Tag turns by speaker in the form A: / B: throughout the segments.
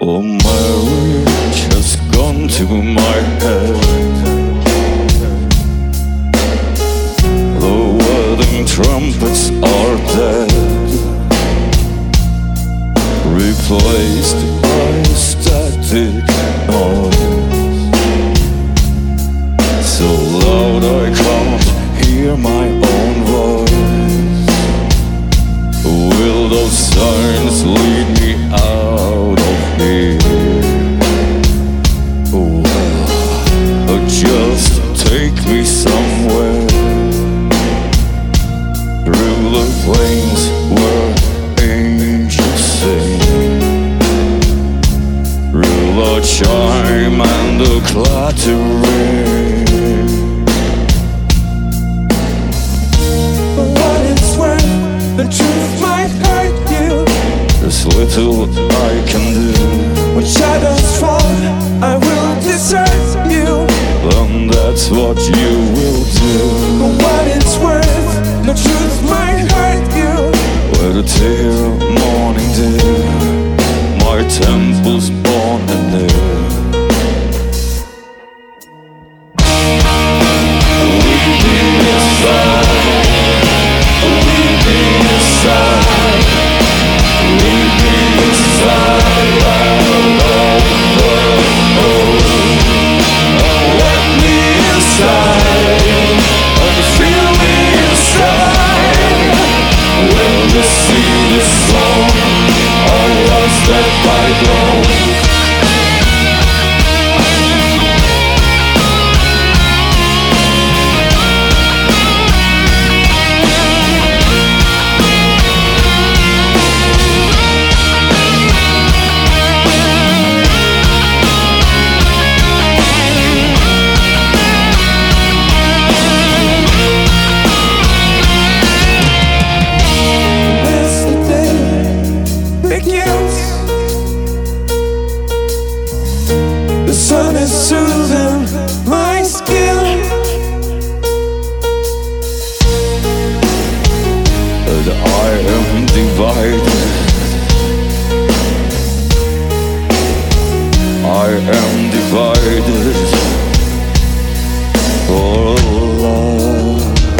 A: Oh, Mary has gone to my head. The wedding trumpets are dead, replaced by static noise. So loud I can't hear my own voice. Will those signs lead me out of here? Or just take me somewhere through the plains where angels sing, through the chime and the clattering.
B: For what it's worth, the truth might hurt you.
A: There's little I can do.
B: When shadows fall, I will desert you.
A: Then that's what you will do.
B: For what it's worth, the truth might hurt you.
A: With a tear of morning dew, my temples born anew. Weeping inside, weeping inside, weeping inside, let me inside, and feel me inside. Will you see this song, or was that by dawn?
B: The sun is soothing my skin,
A: And I am divided, I am divided for love.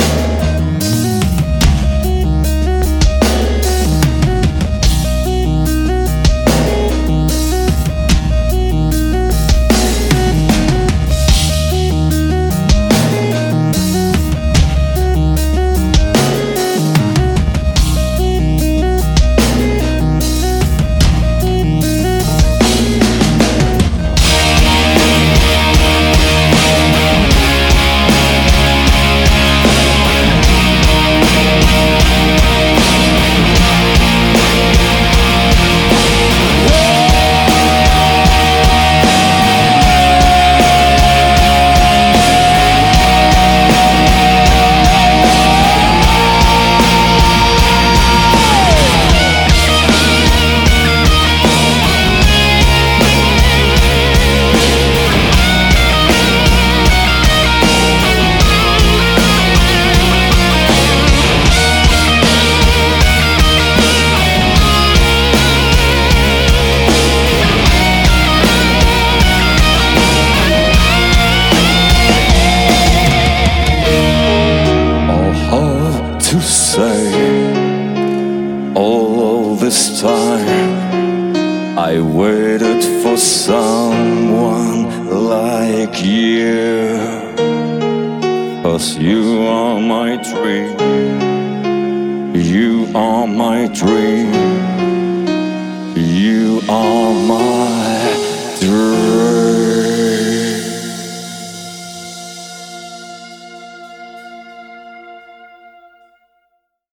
A: To say all this time I waited for someone like you, 'cause you are my dream, you are my dream.